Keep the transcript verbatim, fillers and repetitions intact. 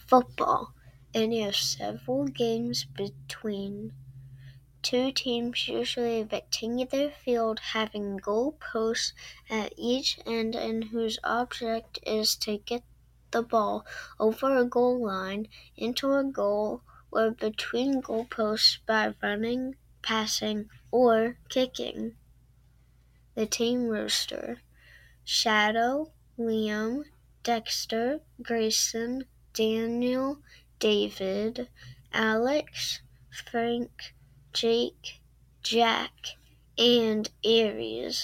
football, and there are several games between two teams, usually a rectangular field having goal posts at each end and whose object is to get the ball over a goal line, into a goal, or between goal posts by running, passing, or kicking. The team roster: Shadow, Liam, Dexter, Grayson, Daniel, David, Alex, Frank, Jake, Jack, and Aries.